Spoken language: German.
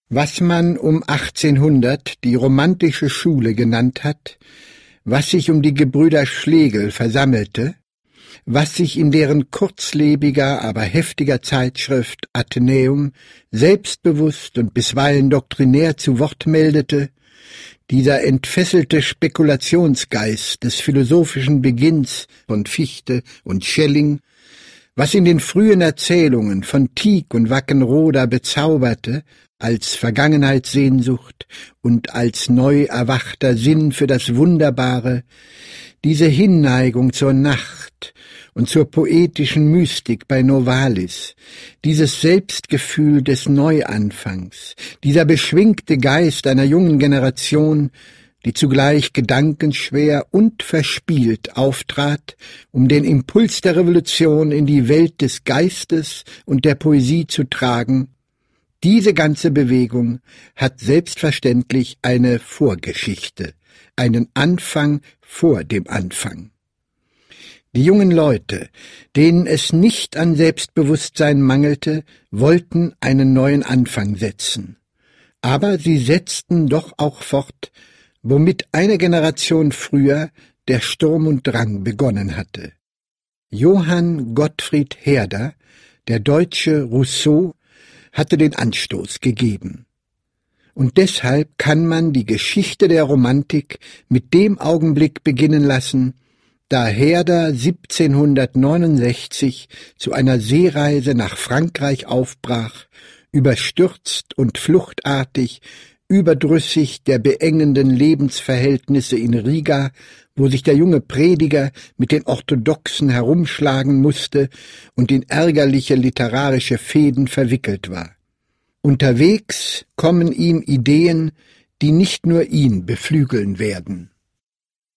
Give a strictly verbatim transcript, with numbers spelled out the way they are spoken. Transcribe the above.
Was man um achtzehnhundert die romantische Schule genannt hat, was sich um die Gebrüder Schlegel versammelte, was sich in deren kurzlebiger, aber heftiger Zeitschrift Athenäum selbstbewusst und bisweilen doktrinär zu Wort meldete, dieser entfesselte Spekulationsgeist des philosophischen Beginns von Fichte und Schelling, was in den frühen Erzählungen von Tieck und Wackenroda bezauberte, als Vergangenheitssehnsucht und als neu erwachter Sinn für das Wunderbare, diese Hinneigung zur Nacht und zur poetischen Mystik bei Novalis, dieses Selbstgefühl des Neuanfangs, dieser beschwingte Geist einer jungen Generation, die zugleich gedankenschwer und verspielt auftrat, um den Impuls der Revolution in die Welt des Geistes und der Poesie zu tragen, diese ganze Bewegung hat selbstverständlich eine Vorgeschichte, einen Anfang vor dem Anfang. Die jungen Leute, denen es nicht an Selbstbewusstsein mangelte, wollten einen neuen Anfang setzen. Aber sie setzten doch auch fort, womit eine Generation früher der Sturm und Drang begonnen hatte. Johann Gottfried Herder, der deutsche Rousseau, hatte den Anstoß gegeben. Und deshalb kann man die Geschichte der Romantik mit dem Augenblick beginnen lassen, da Herder siebzehnhundertneunundsechzig zu einer Seereise nach Frankreich aufbrach, überstürzt und fluchtartig, überdrüssig der beengenden Lebensverhältnisse in Riga, wo sich der junge Prediger mit den Orthodoxen herumschlagen musste und in ärgerliche literarische Fehden verwickelt war. Unterwegs kommen ihm Ideen, die nicht nur ihn beflügeln werden.